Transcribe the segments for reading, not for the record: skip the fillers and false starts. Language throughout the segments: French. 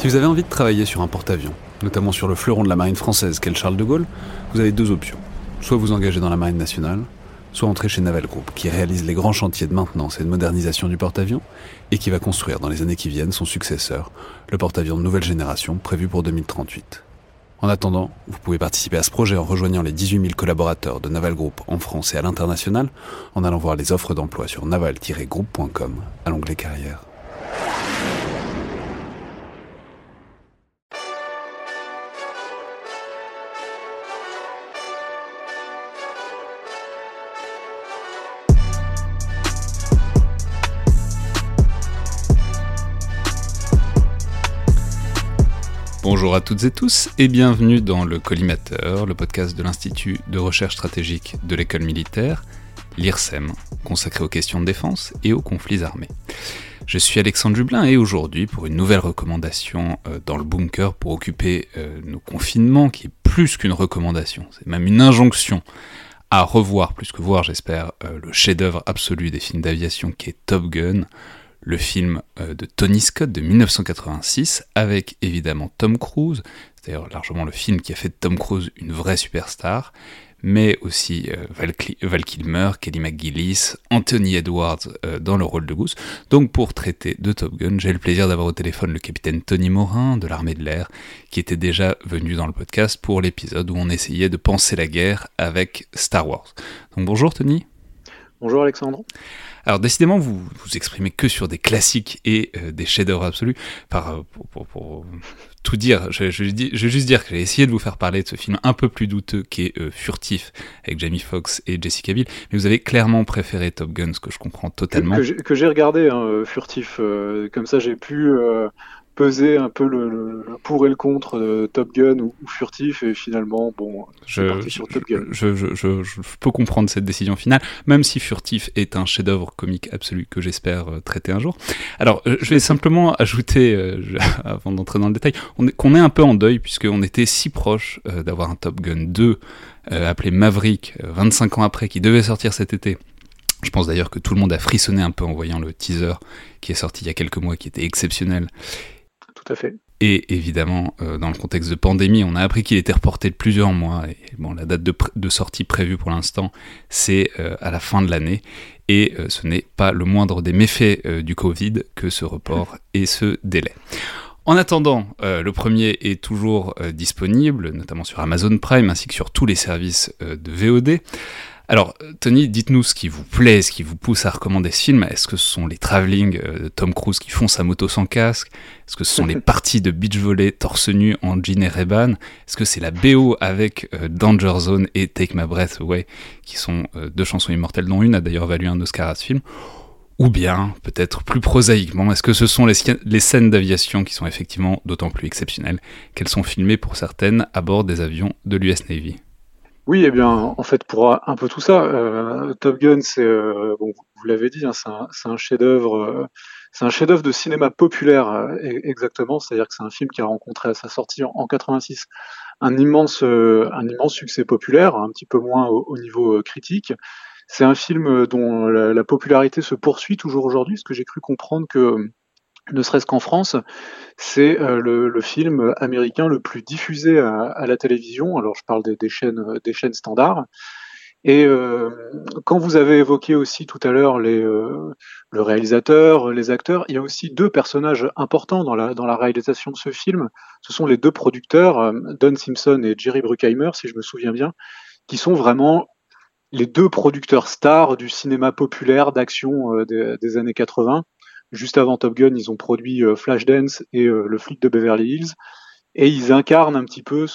Si vous avez envie de travailler sur un porte-avions, notamment sur le fleuron de la marine française qu'est le Charles de Gaulle, vous avez deux options. Soit vous engagez dans la marine nationale, soit entrer chez Naval Group, qui réalise les grands chantiers de maintenance et de modernisation du porte-avions, et qui va construire dans les années qui viennent son successeur, le porte-avions de nouvelle génération prévu pour 2038. En attendant, vous pouvez participer à ce projet en rejoignant les 18 000 collaborateurs de Naval Group en France et à l'international, en allant voir les offres d'emploi sur naval-group.com à l'onglet carrière. Bonjour à toutes et tous et bienvenue dans le Collimateur, le podcast de l'Institut de recherche stratégique de l'école militaire, l'IRSEM, consacré aux questions de défense et aux conflits armés. Je suis Alexandre Jublin et aujourd'hui, pour une nouvelle recommandation dans le bunker pour occuper nos confinements, qui est plus qu'une recommandation, c'est même une injonction à revoir, plus que voir j'espère, le chef-d'œuvre absolu des films d'aviation qui est Top Gun, le film de Tony Scott de 1986, avec évidemment Tom Cruise, c'est d'ailleurs largement le film qui a fait de Tom Cruise une vraie superstar, mais aussi Val Kilmer, Kelly McGillis, Anthony Edwards dans le rôle de Goose. Donc pour traiter de Top Gun, j'ai le plaisir d'avoir au téléphone le capitaine Tony Morin de l'armée de l'air, qui était déjà venu dans le podcast pour l'épisode où on essayait de penser la guerre avec Star Wars. Donc bonjour Tony. Bonjour Alexandre. Alors décidément, vous exprimez que sur des classiques et des chefs-d'œuvre absolus. Pour tout dire, je vais juste dire que j'ai essayé de vous faire parler de ce film un peu plus douteux qui est Furtif, avec Jamie Foxx et Jessica Biel, mais vous avez clairement préféré Top Gun, ce que je comprends totalement. Que j'ai regardé, Furtif, comme ça j'ai pu peser un peu le pour et le contre de Top Gun ou Furtif, et finalement, bon, je parti sur Top Gun. Je peux comprendre cette décision finale, même si Furtif est un chef-d'œuvre comique absolu que j'espère traiter un jour. Alors, je vais simplement ajouter, avant d'entrer dans le détail, qu'on est un peu en deuil, puisqu'on était si proche d'avoir un Top Gun 2, appelé Maverick, 25 ans après, qui devait sortir cet été. Je pense d'ailleurs que tout le monde a frissonné un peu en voyant le teaser qui est sorti il y a quelques mois, qui était exceptionnel. Tout à fait. Et évidemment, dans le contexte de pandémie, on a appris qu'il était reporté de plusieurs mois. Et bon, la date de sortie prévue pour l'instant, c'est à la fin de l'année. Et ce n'est pas le moindre des méfaits du Covid que ce report et ce délai. En attendant, le premier est toujours disponible, notamment sur Amazon Prime, ainsi que sur tous les services de VOD. Alors, Tony, dites-nous ce qui vous plaît, ce qui vous pousse à recommander ce film. Est-ce que ce sont les travelling de Tom Cruise qui font sa moto sans casque? Est-ce que ce sont les parties de beach volley torse nu en jean et Ray-Ban? Est-ce que c'est la BO avec Danger Zone et Take My Breath Away, qui sont deux chansons immortelles, dont une a d'ailleurs valu un Oscar à ce film? Ou bien, peut-être plus prosaïquement, est-ce que ce sont les scènes d'aviation qui sont effectivement d'autant plus exceptionnelles qu'elles sont filmées pour certaines à bord des avions de l'US Navy? Oui, eh bien, en fait, pour un peu tout ça, Top Gun, c'est, bon, vous l'avez dit, hein, c'est un chef-d'œuvre, de cinéma populaire, exactement. C'est-à-dire que c'est un film qui a rencontré à sa sortie en 86 un immense succès populaire, un petit peu moins au niveau critique. C'est un film dont la popularité se poursuit toujours aujourd'hui, parce que j'ai cru comprendre que, ne serait-ce qu'en France, c'est le film américain le plus diffusé à la télévision. Alors je parle des chaînes standards. Et quand vous avez évoqué aussi tout à l'heure le réalisateur, les acteurs, il y a aussi deux personnages importants dans la réalisation de ce film. Ce sont les deux producteurs, Don Simpson et Jerry Bruckheimer, si je me souviens bien, qui sont vraiment les deux producteurs stars du cinéma populaire d'action des années 80. Juste avant Top Gun, ils ont produit Flashdance et Le flic de Beverly Hills, et ils incarnent un petit peu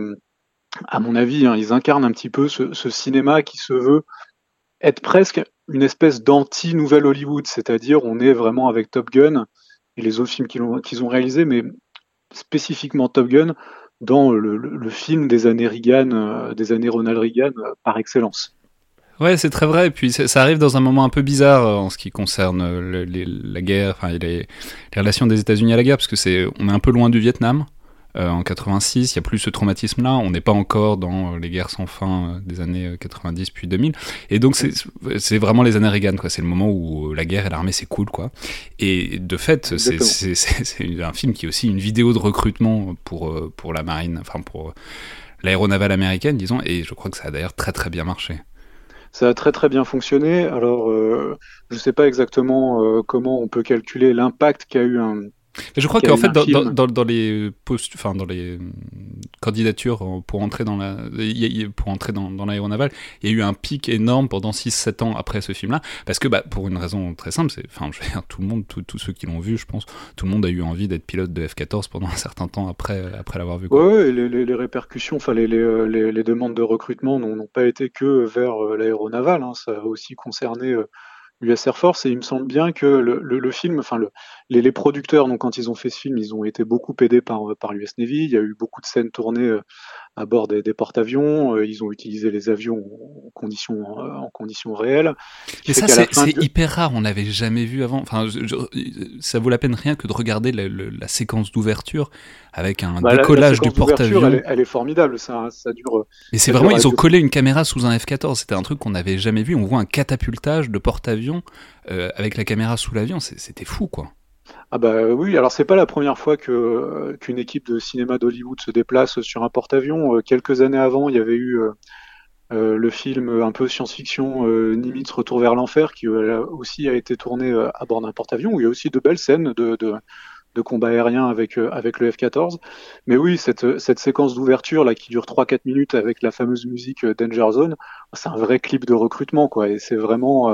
à mon avis, hein, ils incarnent un petit peu ce cinéma qui se veut être presque une espèce d'anti-Nouvelle Hollywood, c'est-à-dire on est vraiment avec Top Gun et les autres films qu'ils ont réalisés, mais spécifiquement Top Gun dans le film des années Reagan, des années Ronald Reagan par excellence. Ouais, c'est très vrai, et puis ça arrive dans un moment un peu bizarre en ce qui concerne la guerre, enfin les relations des États-Unis à la guerre, parce que on est un peu loin du Vietnam, en 86. Il n'y a plus ce traumatisme-là. On n'est pas encore dans les guerres sans fin des années 90 puis 2000. Et donc, c'est vraiment les années Reagan, quoi. C'est le moment où la guerre et l'armée, c'est cool, quoi. Et de fait, c'est un film qui est aussi une vidéo de recrutement pour la marine, enfin, pour l'aéronavale américaine, disons. Et je crois que ça a d'ailleurs très, très bien marché. Ça a très très bien fonctionné. Alors, je ne sais pas exactement comment on peut calculer l'impact Mais je crois qu'a qu'en eu fait, un film. dans les dans les candidatures pour entrer pour entrer dans l'aéronavale, il y a eu un pic énorme pendant 6-7 ans après ce film-là, parce que pour une raison très simple, enfin, je veux dire, tout le monde, tous ceux qui l'ont vu, je pense, tout le monde a eu envie d'être pilote de F-14 pendant un certain temps après l'avoir vu, quoi. Ouais, ouais, et les répercussions, enfin les demandes de recrutement n'ont pas été que vers l'aéronavale, hein. Ça a aussi concerné US Air Force, et il me semble bien que le film, enfin les producteurs, donc quand ils ont fait ce film, ils ont été beaucoup aidés par l'US Navy. Il y a eu beaucoup de scènes tournées à bord des porte-avions. Ils ont utilisé les avions en conditions réelles, ce qui Et fait ça, qu'à la fin c'est hyper rare, on n'avait jamais vu avant. Enfin, ça vaut la peine rien que de regarder la séquence d'ouverture avec un la décollage du séquence d'ouverture, porte-avions. elle est formidable. Ça dure, Et c'est ça vraiment, dure ils ont collé une caméra sous un F-14. C'était un truc qu'on n'avait jamais vu. On voit un catapultage de porte-avions avec la caméra sous l'avion. C'était fou, quoi. Ah bah oui, alors c'est pas la première fois qu'une équipe de cinéma d'Hollywood se déplace sur un porte-avions. Quelques années avant, il y avait eu le film un peu science-fiction Nimitz Retour vers l'enfer, qui aussi a été tourné à bord d'un porte-avions, où il y a aussi de belles scènes de combat aérien avec le F-14. Mais oui, cette séquence d'ouverture là qui dure 3-4 minutes avec la fameuse musique Danger Zone, c'est un vrai clip de recrutement, quoi. Et c'est vraiment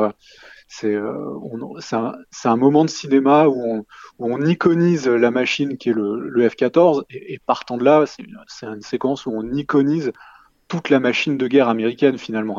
c'est un moment de cinéma où on iconise la machine qui est le F-14, et partant de là, c'est une séquence où on iconise toute la machine de guerre américaine finalement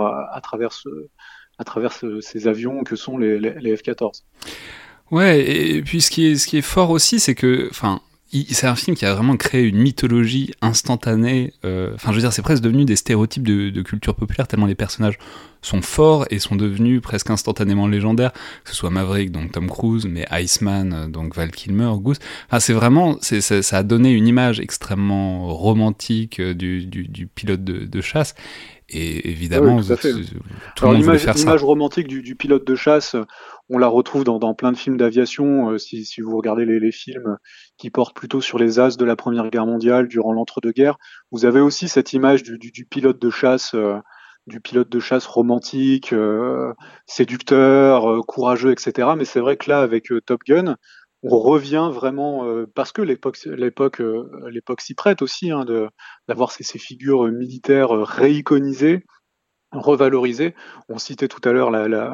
à travers ces avions que sont les F-14. Ouais, et puis ce qui est fort aussi, c'est que, enfin, c'est un film qui a vraiment créé une mythologie instantanée. Enfin, je veux dire, c'est presque devenu des stéréotypes de culture populaire, tellement les personnages sont forts et sont devenus presque instantanément légendaires, que ce soit Maverick, donc Tom Cruise, mais Iceman, donc Val Kilmer, Goose. Enfin, c'est vraiment, ça a donné une image extrêmement romantique du pilote de chasse. Et Oui, évidemment, tout à fait. tout le Alors monde voulait faire ça. l'image romantique du pilote de chasse, on la retrouve dans plein de films d'aviation. Si vous regardez les films qui portent plutôt sur les as de la Première Guerre mondiale durant l'entre-deux-guerres, vous avez aussi cette image du pilote de chasse, romantique, séducteur, courageux, etc. Mais c'est vrai que là, avec Top Gun, on revient vraiment, parce que l'époque s'y prête aussi, hein, d'avoir ces figures militaires réiconisées, revalorisées. On citait tout à l'heure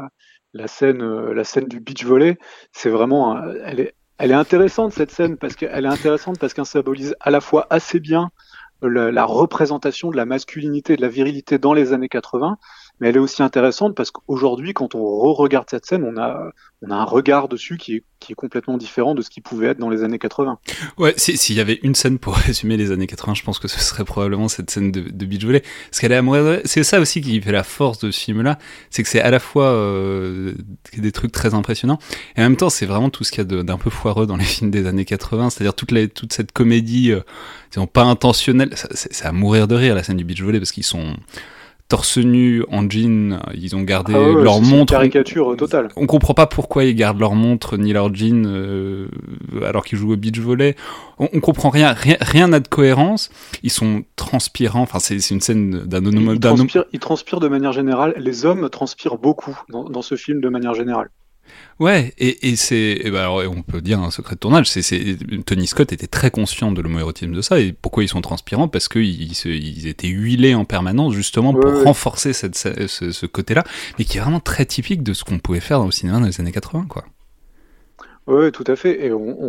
la scène du beach volley. C'est vraiment, elle est intéressante, cette scène, parce qu'elle est intéressante parce qu'elle symbolise à la fois assez bien la représentation de la masculinité et de la virilité dans les années 80, mais elle est aussi intéressante parce qu'aujourd'hui, quand on re-regarde cette scène, on a un regard dessus qui est complètement différent de ce qui pouvait être dans les années 80. Ouais, s'il y avait une scène pour résumer les années 80, je pense que ce serait probablement cette scène de beach volley. Parce qu'elle est amoureuse. C'est ça aussi qui fait la force de ce film-là, c'est que c'est à la fois des trucs très impressionnants, et en même temps, c'est vraiment tout ce qu'il y a d'un peu foireux dans les films des années 80, c'est-à-dire toute cette comédie, disons, pas intentionnelle. C'est à mourir de rire, la scène du beach volley, parce qu'ils sont torse nu en jean, ils ont gardé Ah ouais, ouais, leur c'est une montre. caricature totale. On comprend pas pourquoi ils gardent leur montre ni leur jean alors qu'ils jouent au beach volley. On comprend rien n'a de cohérence. Ils sont transpirants. Enfin, c'est une scène d'un homme. Ils transpirent de manière générale. Les hommes transpirent beaucoup dans ce film de manière générale. Ouais, alors, on peut dire un secret de tournage. Tony Scott était très conscient de l'homoérotisme de ça. Et pourquoi ils sont transpirants? Parce qu'ils étaient huilés en permanence, justement, pour renforcer ce côté-là, mais qui est vraiment très typique de ce qu'on pouvait faire au cinéma dans les années 80, quoi. Oui, tout à fait. Et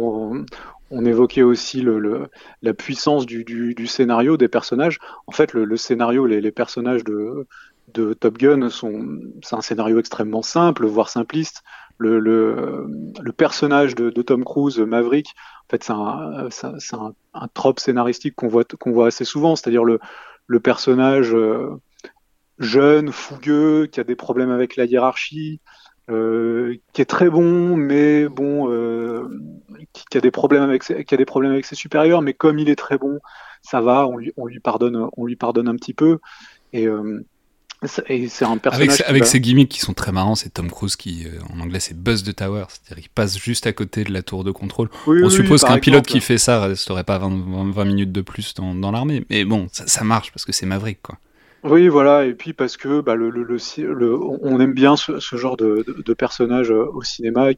on évoquait aussi la puissance du scénario, des personnages. En fait, le scénario, les personnages de Top Gun c'est un scénario extrêmement simple, voire simpliste. Le personnage de Tom Cruise, Maverick, en fait, c'est un trope scénaristique qu'on voit assez souvent, c'est-à-dire le personnage jeune, fougueux, qui a des problèmes avec la hiérarchie, qui est très bon, mais bon, qui a des problèmes avec ses supérieurs, mais comme il est très bon, ça va, on lui pardonne un petit peu. Et, et c'est un personnage avec ses gimmicks qui sont très marrants. C'est Tom Cruise qui, en anglais, c'est Buzz the Tower, c'est-à-dire qu'il passe juste à côté de la tour de contrôle. On suppose qu'un pilote qui fait ça resterait pas 20 minutes de plus dans l'armée, mais bon, ça marche parce que c'est Maverick, quoi. Oui, voilà, et puis parce que on aime bien ce genre de personnage au cinéma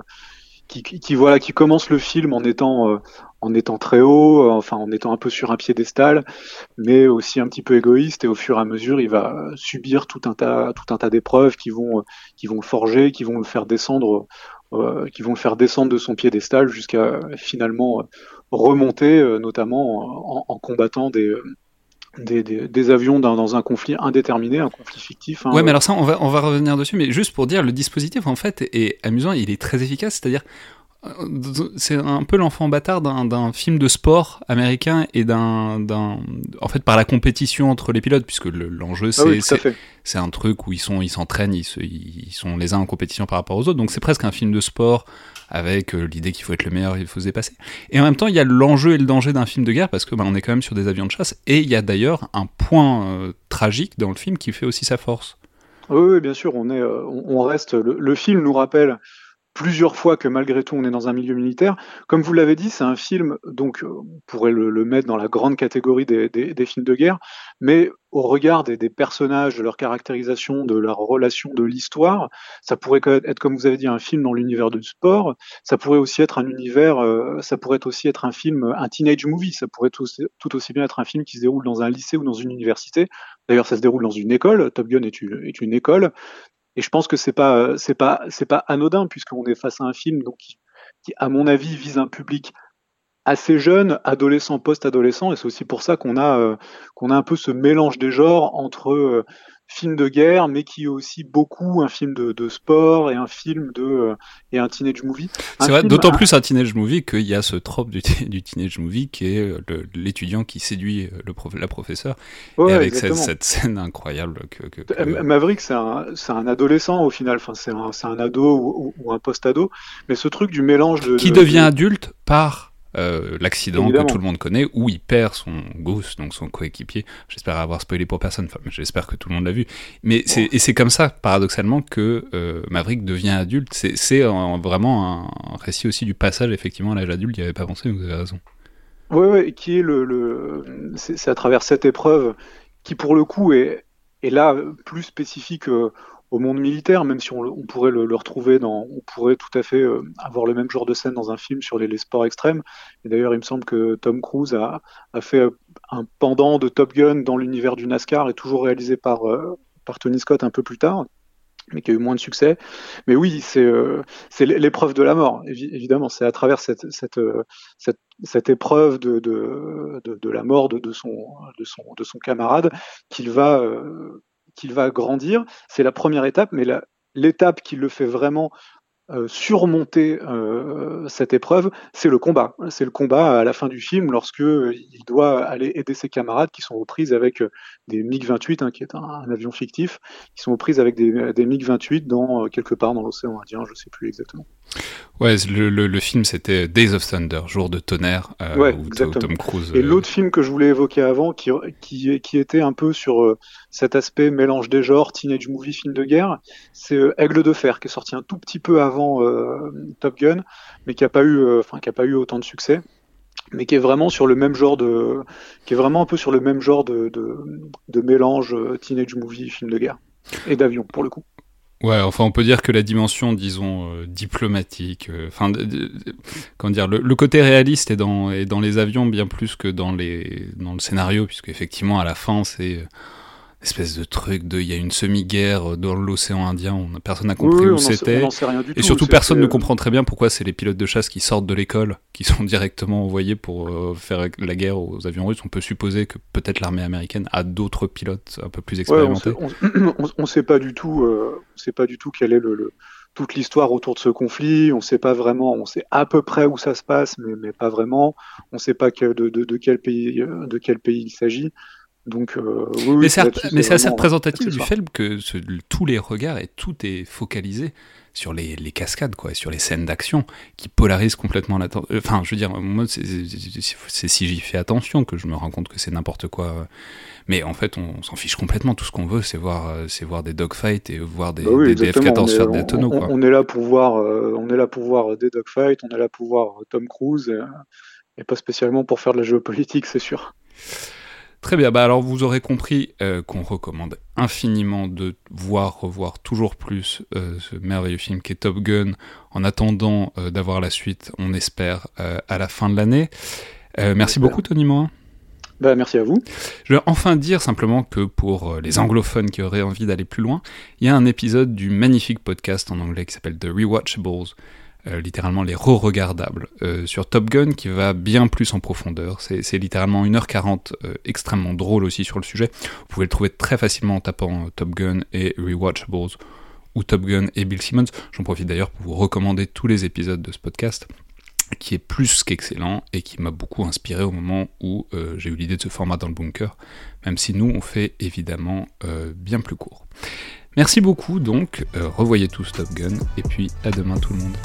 qui commence le film en étant très haut, enfin en étant un peu sur un piédestal, mais aussi un petit peu égoïste, et au fur et à mesure, il va subir tout un tas d'épreuves qui vont le forger, qui vont le faire descendre de son piédestal jusqu'à finalement remonter, notamment en combattant des avions dans un conflit indéterminé, un conflit fictif. Ouais, mais alors ça, on va revenir dessus, mais juste pour dire, le dispositif, en fait, est amusant, il est très efficace, c'est-à-dire, c'est un peu l'enfant bâtard d'un film de sport américain et en fait, par la compétition entre les pilotes, puisque l'enjeu, c'est un truc où ils s'entraînent, ils sont les uns en compétition par rapport aux autres, donc c'est presque un film de sport avec l'idée qu'il faut être le meilleur, il faut se dépasser. Et en même temps, il y a l'enjeu et le danger d'un film de guerre, parce que on est quand même sur des avions de chasse, et il y a d'ailleurs un point tragique dans le film qui fait aussi sa force. Oui, bien sûr, on reste. Le film nous rappelle plusieurs fois que malgré tout on est dans un milieu militaire. Comme vous l'avez dit, c'est un film, donc on pourrait le mettre dans la grande catégorie des films de guerre, mais au regard des personnages, de leur caractérisation, de leur relation, de l'histoire, ça pourrait être, comme vous avez dit, un film dans l'univers du sport, ça pourrait aussi être ça pourrait aussi être un film, un teenage movie, ça pourrait tout aussi bien être un film qui se déroule dans un lycée ou dans une université. D'ailleurs, ça se déroule dans une école, Top Gun est une école, et je pense que c'est pas anodin, puisqu'on est face à un film donc qui, à mon avis, vise un public assez jeune, adolescent, post-adolescent, et c'est aussi pour ça qu'on a un peu ce mélange des genres entre film de guerre, mais qui est aussi beaucoup un film de sport et un film et un teenage movie. C'est vrai, d'autant plus un teenage movie qu'il y a ce trope du teenage movie qui est l'étudiant qui séduit la professeure, et avec cette scène incroyable Maverick, c'est un adolescent au final, enfin c'est un ado ou un post-ado, mais ce truc du mélange qui devient adulte par l'accident que tout le monde connaît, où il perd son Goose, donc son coéquipier. J'espère avoir spoilé pour personne, enfin, j'espère que tout le monde l'a vu. Mais c'est comme ça, paradoxalement, que Maverick devient adulte. C'est vraiment un récit aussi du passage, effectivement, à l'âge adulte. Il n'y avait pas pensé, vous avez raison. Oui, qui est c'est à travers cette épreuve qui, pour le coup, est là plus spécifique au monde militaire, même si on pourrait le retrouver on pourrait tout à fait avoir le même genre de scène dans un film sur les sports extrêmes. Et d'ailleurs, il me semble que Tom Cruise a fait un pendant de Top Gun dans l'univers du NASCAR, et toujours réalisé par Tony Scott un peu plus tard, mais qui a eu moins de succès. Mais oui, c'est l'épreuve de la mort, évidemment. C'est à travers cette épreuve de la mort de son camarade qu'il va grandir. C'est la première étape, mais l'étape qui le fait vraiment surmonter cette épreuve, c'est le combat. C'est le combat à la fin du film, lorsque il doit aller aider ses camarades qui sont aux prises avec des MiG-28, qui est un avion fictif, qui sont aux prises avec des MiG-28 quelque part dans l'océan Indien, je ne sais plus exactement. Ouais, le film c'était Days of Thunder, Jour de tonnerre, où Tom Cruise. Et l'autre film que je voulais évoquer avant, qui était un peu sur cet aspect mélange des genres, teenage movie, film de guerre, c'est Aigle de fer, qui est sorti un tout petit peu avant Top Gun, mais qui a pas eu autant de succès, mais qui est vraiment sur le même genre qui est vraiment un peu sur le même genre de mélange teenage movie, film de guerre et d'avion pour le coup. Ouais, enfin, on peut dire que la dimension, disons, diplomatique, comment dire, le côté réaliste est dans les avions bien plus que dans le scénario, puisque effectivement, à la fin, c'est espèce de truc il y a une semi-guerre dans l'océan Indien, personne n'a compris où c'était, et surtout personne ne comprend très bien pourquoi c'est les pilotes de chasse qui sortent de l'école, qui sont directement envoyés pour faire la guerre aux avions russes. On peut supposer que peut-être l'armée américaine a d'autres pilotes un peu plus expérimentés. On sait pas du tout, quelle est toute l'histoire autour de ce conflit. On sait pas vraiment, on sait à peu près où ça se passe, mais pas vraiment. On sait pas de quel pays il s'agit. Donc, mais c'est assez représentatif du fait que tous les regards et tout est focalisé sur les cascades, quoi, sur les scènes d'action qui polarisent complètement l'attention. Enfin, je veux dire, moi, c'est si j'y fais attention que je me rends compte que c'est n'importe quoi. Mais en fait, on s'en fiche complètement. Tout ce qu'on veut, c'est voir des dogfights et voir des F-14 faire des tonneaux, quoi. On est là pour voir des dogfights, on est là pour voir Tom Cruise, et pas spécialement pour faire de la géopolitique, c'est sûr. Très bien, alors vous aurez compris qu'on recommande infiniment de revoir toujours plus ce merveilleux film qu'est Top Gun, en attendant d'avoir la suite, on espère, à la fin de l'année. Merci beaucoup Tony Morin. Merci à vous. Je vais enfin dire simplement que pour les anglophones qui auraient envie d'aller plus loin, il y a un épisode du magnifique podcast en anglais qui s'appelle The Rewatchables, littéralement les re-regardables, sur Top Gun, qui va bien plus en profondeur. C'est littéralement 1h40, extrêmement drôle aussi sur le sujet. Vous pouvez le trouver très facilement en tapant Top Gun et Rewatchables, ou Top Gun et Bill Simmons. J'en profite d'ailleurs pour vous recommander tous les épisodes de ce podcast, qui est plus qu'excellent et qui m'a beaucoup inspiré au moment où j'ai eu l'idée de ce format dans le bunker, même si nous on fait évidemment bien plus court. Merci beaucoup donc, revoyez tous Top Gun, et puis à demain tout le monde.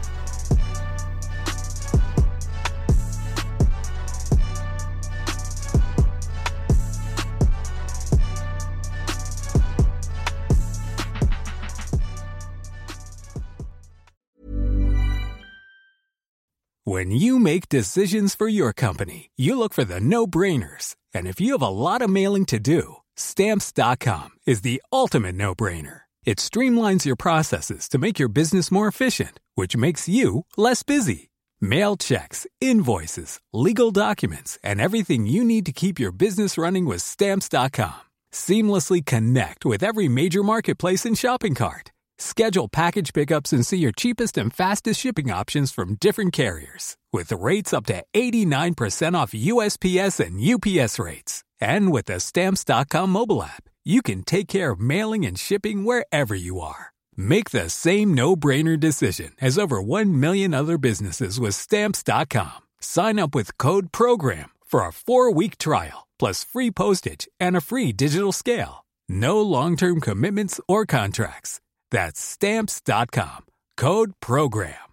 When you make decisions for your company, you look for the no-brainers. And if you have a lot of mailing to do, Stamps.com is the ultimate no-brainer. It streamlines your processes to make your business more efficient, which makes you less busy. Mail checks, invoices, legal documents, and everything you need to keep your business running with Stamps.com. Seamlessly connect with every major marketplace and shopping cart. Schedule package pickups and see your cheapest and fastest shipping options from different carriers, with rates up to 89% off USPS and UPS rates. And with the Stamps.com mobile app, you can take care of mailing and shipping wherever you are. Make the same no-brainer decision as over 1 million other businesses with Stamps.com. Sign up with code PROGRAM for a 4-week trial, plus free postage and a free digital scale. No long-term commitments or contracts. That's Stamps.com. Code PROGRAM.